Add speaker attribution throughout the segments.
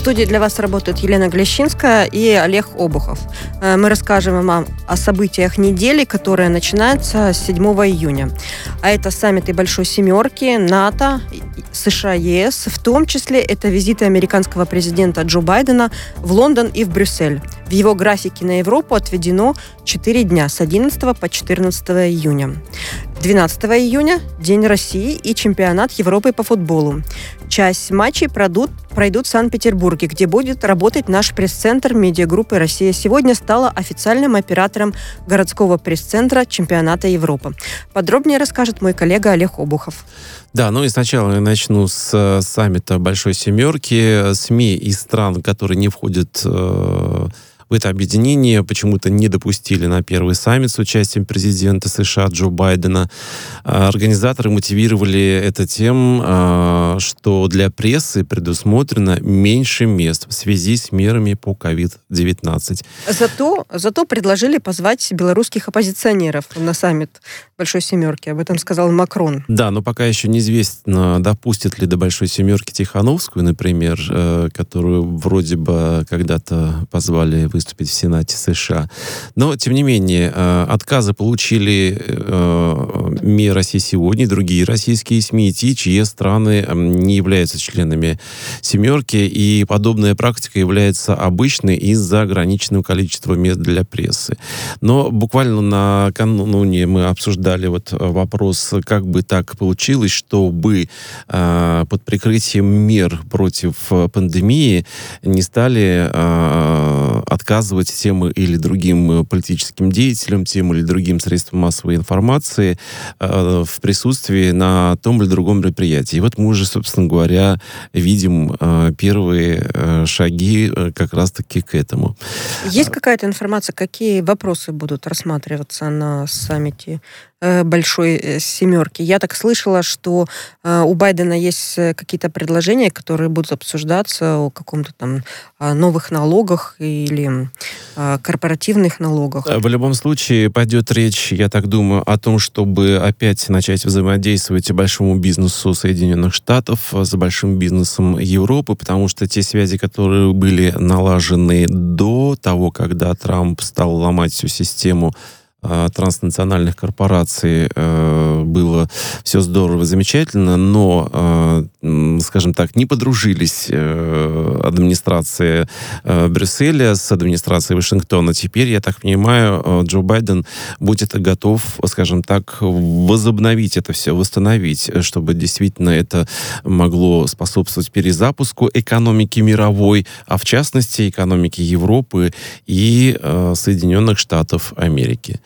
Speaker 1: студии для вас работают Елена Глещинская и Олег Обухов. Мы расскажем вам о событиях недели, которая начинается с 7 июня. А это саммиты Большой Семерки, НАТО, США, ЕС. В том числе это визиты американского президента Джо Байдена в Лондон и в Брюссель. В его графике на Европу отведено 4 дня с 11 по 14 июня. 12 июня – День России и чемпионат Европы по футболу. Часть матчей пройдут в Санкт-Петербурге, где будет работать наш пресс-центр медиагруппы «Россия сегодня» стала официальным оператором городского пресс-центра чемпионата Европы. Подробнее расскажет мой коллега Олег Обухов.
Speaker 2: Да, и сначала я начну с саммита Большой Семерки. СМИ из стран, которые не входят в это объединение, почему-то не допустили на первый саммит с участием президента США Джо Байдена. Организаторы мотивировали это тем, что для прессы предусмотрено меньше мест в связи с мерами по COVID-19.
Speaker 1: Зато предложили позвать белорусских оппозиционеров на саммит Большой Семерки. Об этом сказал Макрон.
Speaker 2: Да, но пока еще неизвестно, допустят ли до Большой Семерки Тихановскую, например, которую вроде бы когда-то позвали выступить в Сенате США. Но, тем не менее, отказы получили МИ «Россия сегодня» и другие российские СМИ, чьи страны не являются членами «семерки», и подобная практика является обычной из-за ограниченного количества мест для прессы. Но буквально накануне мы обсуждали вопрос, как бы так получилось, чтобы под прикрытием мер против пандемии не стали отказывать тем или другим политическим деятелям, тем или другим средствам массовой информации в присутствии на том или другом мероприятии. И вот мы уже, собственно говоря, видим первые шаги как раз-таки к этому.
Speaker 1: Есть какая-то информация, какие вопросы будут рассматриваться на саммите Большой Семерки? Я так слышала, что у Байдена есть какие-то предложения, которые будут обсуждаться о каком-то там новых налогах или корпоративных налогах.
Speaker 2: В любом случае пойдет речь, я так думаю, о том, чтобы опять начать взаимодействовать большому бизнесу Соединенных Штатов с большим бизнесом Европы, потому что те связи, которые были налажены до того, когда Трамп стал ломать всю систему транснациональных корпораций, было все здорово, замечательно, но, скажем так, не подружились администрация Брюсселя с администрацией Вашингтона. Теперь, я так понимаю, Джо Байден будет готов, скажем так, возобновить это все, восстановить, чтобы действительно это могло способствовать перезапуску экономики мировой, а в частности экономики Европы и Соединенных Штатов Америки.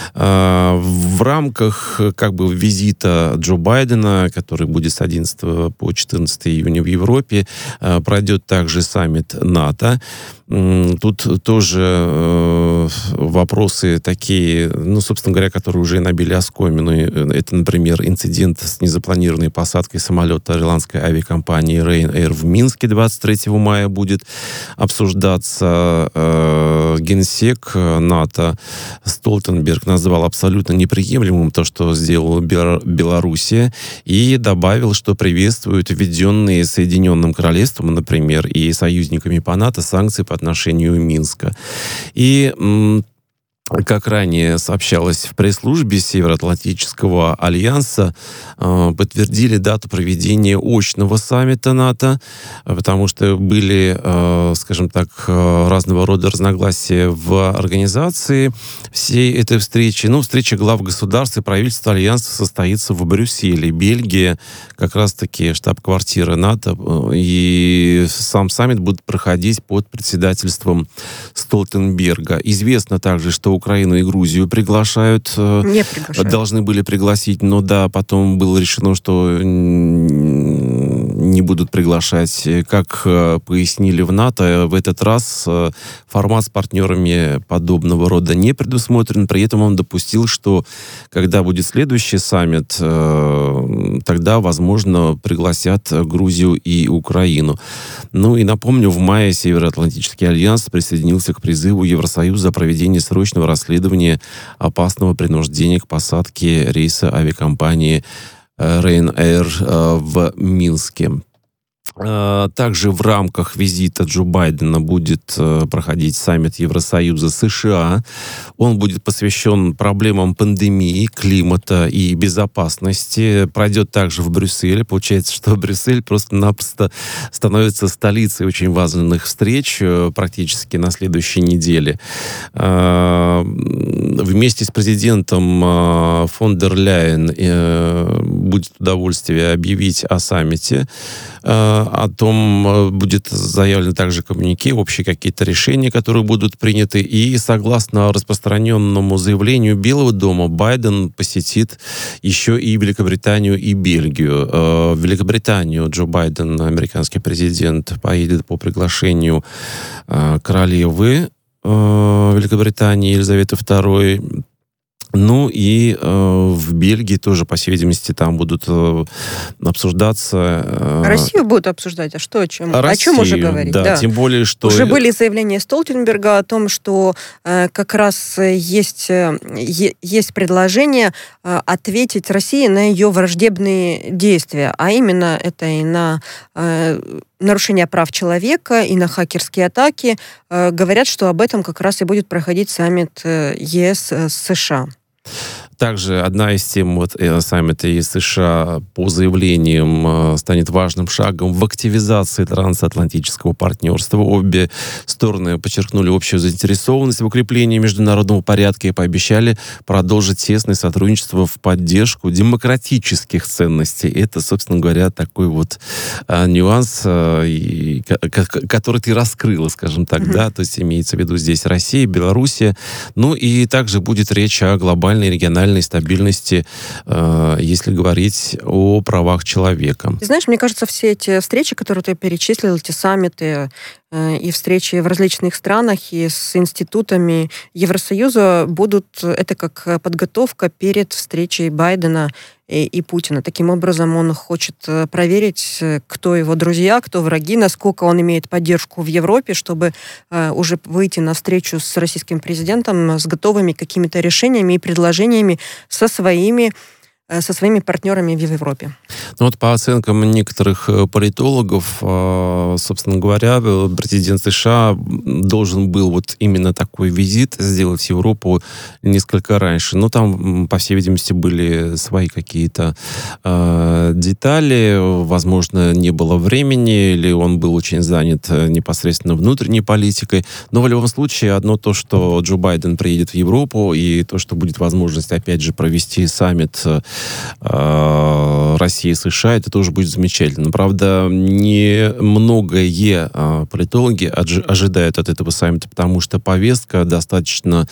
Speaker 2: В рамках визита Джо Байдена, который будет с 11 по 14 июня в Европе, пройдет также саммит НАТО. Тут тоже вопросы такие, собственно говоря, которые уже набили оскомину. Это, например, инцидент с незапланированной посадкой самолета ирландской авиакомпании Ryanair в Минске 23 мая будет обсуждаться. Генсек НАТО Столтенберг назвал абсолютно неприемлемым то, что сделала Белоруссия, и добавил, что приветствует введенные Соединенным Королевством, например, и союзниками по НАТО санкции по отношению Минска. И как ранее сообщалось в пресс-службе Североатлантического альянса, подтвердили дату проведения очного саммита НАТО, потому что были, скажем так, разного рода разногласия в организации всей этой встречи. Встреча глав государств и правительств альянса состоится в Брюсселе, Бельгия, как раз-таки штаб-квартира НАТО, и сам саммит будет проходить под председательством Столтенберга. Известно также, что Украину и Грузию приглашают. Должны были пригласить, но потом было решено, что не будут приглашать. Как пояснили в НАТО, в этот раз формат с партнерами подобного рода не предусмотрен. При этом он допустил, что когда будет следующий саммит, тогда, возможно, пригласят Грузию и Украину. И напомню, в мае Североатлантический альянс присоединился к призыву Евросоюза о проведении срочного расследования опасного принуждения к посадке рейса авиакомпании Ryanair в Минске. Также в рамках визита Джо Байдена будет проходить саммит Евросоюза-США. Он будет посвящен проблемам пандемии, климата и безопасности. Пройдет также в Брюсселе. Получается, что Брюссель просто-напросто становится столицей очень важных встреч практически на следующей неделе. Вместе с президентом фон дер Ляйен будет удовольствие объявить о саммите. О том будет заявлено также коммюнике, общие какие-то решения, которые будут приняты. И согласно распространенному заявлению Белого дома, Байден посетит еще и Великобританию и Бельгию. В Великобританию Джо Байден, американский президент, поедет по приглашению королевы Великобритании Елизаветы II. Ну и в Бельгии тоже, по всей видимости, там будут обсуждаться...
Speaker 1: Россию будут обсуждать, а что, о чем?
Speaker 2: Россию,
Speaker 1: о чем уже говорить?
Speaker 2: Да, тем более, что...
Speaker 1: Уже были заявления Столтенберга о том, что как раз есть предложение ответить России на ее враждебные действия, а именно это и на нарушение прав человека, и на хакерские атаки. Говорят, что об этом как раз и будет проходить саммит ЕС с США.
Speaker 2: Также одна из тем саммита ЕС США по заявлениям станет важным шагом в активизации трансатлантического партнерства. Обе стороны подчеркнули общую заинтересованность в укреплении международного порядка и пообещали продолжить тесное сотрудничество в поддержку демократических ценностей. Это, собственно говоря, такой вот нюанс, который ты раскрыла, скажем так, да, то есть имеется в виду здесь Россия, Белоруссия. Ну и также будет речь о глобальной региональной стабильности, если говорить о правах человека.
Speaker 1: Ты знаешь, мне кажется, все эти встречи, которые ты перечислил, эти саммиты и встречи в различных странах и с институтами Евросоюза будут, это как подготовка перед встречей Байдена и Путина. Таким образом, он хочет проверить, кто его друзья, кто враги, насколько он имеет поддержку в Европе, чтобы уже выйти на встречу с российским президентом с готовыми какими-то решениями и предложениями со своими партнерами в Европе.
Speaker 2: Ну вот по оценкам некоторых политологов, собственно говоря, президент США должен был вот именно такой визит сделать в Европу несколько раньше. Но там, по всей видимости, были свои какие-то детали. Возможно, не было времени, или он был очень занят непосредственно внутренней политикой. Но в любом случае, одно то, что Джо Байден приедет в Европу, и то, что будет возможность, опять же, провести саммит России и США, это тоже будет замечательно. Правда, не многое политологи ожидают от этого саммита, потому что повестка достаточно,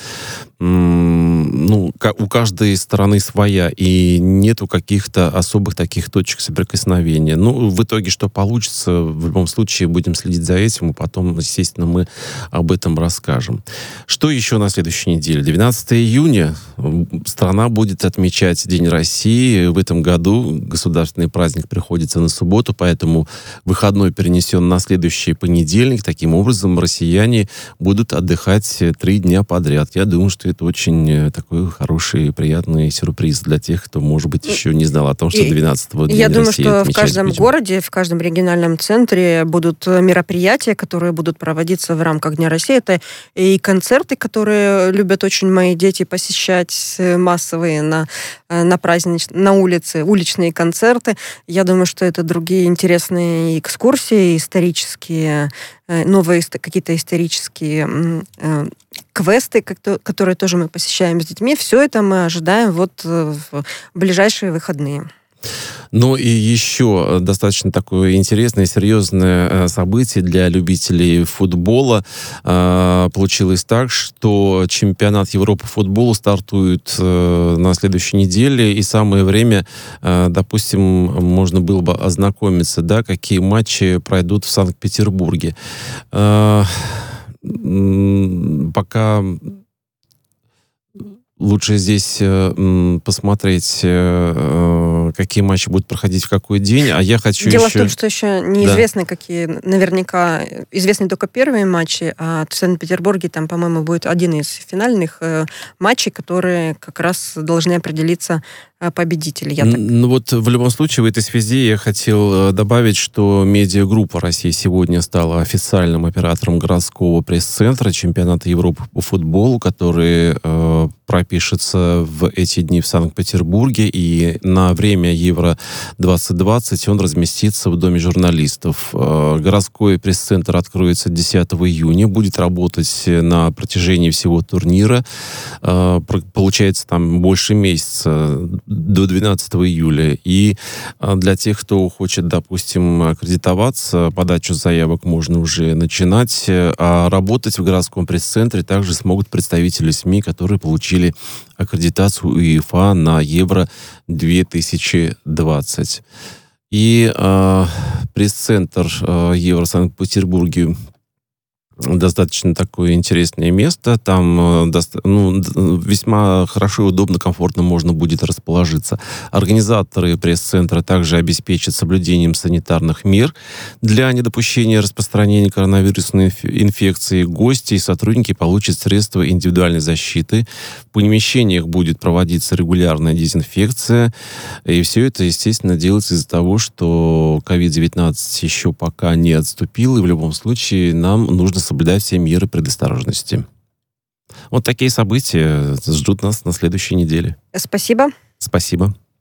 Speaker 2: у каждой стороны своя, и нету каких-то особых таких точек соприкосновения. В итоге, что получится, в любом случае, будем следить за этим, и потом, естественно, мы об этом расскажем. Что еще на следующей неделе? 12 июня страна будет отмечать День России. В этом году государственный праздник приходится на субботу, поэтому выходной перенесен на следующий понедельник. Таким образом, россияне будут отдыхать 3 дня подряд. Я думаю, что это очень такой хороший, приятный сюрприз для тех, кто, может быть, еще не знал о том, что 12-го День
Speaker 1: Я думаю,
Speaker 2: России
Speaker 1: что в
Speaker 2: отмечать
Speaker 1: каждом
Speaker 2: будем.
Speaker 1: городе, в каждом региональном центре будут мероприятия, которые будут проводиться в рамках Дня России. Это и концерты, которые любят очень мои дети посещать, массовые на улице, уличные концерты. Я думаю, что это другие интересные экскурсии, исторические, новые какие-то исторические квесты, которые тоже мы посещаем с детьми. Все это мы ожидаем в ближайшие выходные.
Speaker 2: Ну и еще достаточно такое интересное, серьезное событие для любителей футбола. Получилось так, что чемпионат Европы по футболу стартует на следующей неделе, и самое время, допустим, можно было бы ознакомиться, да, какие матчи пройдут в Санкт-Петербурге. Пока лучше здесь посмотреть, какие матчи будут проходить в какой день. А я хочу
Speaker 1: Дело
Speaker 2: еще...
Speaker 1: в том, что еще неизвестно, какие, наверняка, известны только первые матчи, а в Санкт-Петербурге там, по-моему, будет один из финальных матчей, которые как раз должны определиться победитель.
Speaker 2: Ну вот в любом случае в этой связи я хотел добавить, что медиагруппа России сегодня стала официальным оператором городского пресс-центра чемпионата Европы по футболу, который пропишется в эти дни в Санкт-Петербурге, и на время Евро-2020 он разместится в Доме журналистов. Городской пресс-центр откроется 10 июня, будет работать на протяжении всего турнира. Получается, там больше месяца, до 12 июля. И для тех, кто хочет, допустим, аккредитоваться, подачу заявок можно уже начинать, а работать в городском пресс-центре также смогут представители СМИ, которые получили аккредитацию УЕФА на Евро-2020. И пресс-центр Евро в Санкт-Петербурге достаточно такое интересное место. Там весьма хорошо, удобно, комфортно можно будет расположиться. Организаторы пресс-центра также обеспечат соблюдением санитарных мер для недопущения распространения коронавирусной инфекции. Гости и сотрудники получат средства индивидуальной защиты. В помещениях будет проводиться регулярная дезинфекция. И все это, естественно, делается из-за того, что COVID-19 еще пока не отступил, и в любом случае нам нужно соблюдать все меры предосторожности. Вот такие события ждут нас на следующей неделе.
Speaker 1: Спасибо.
Speaker 2: Спасибо.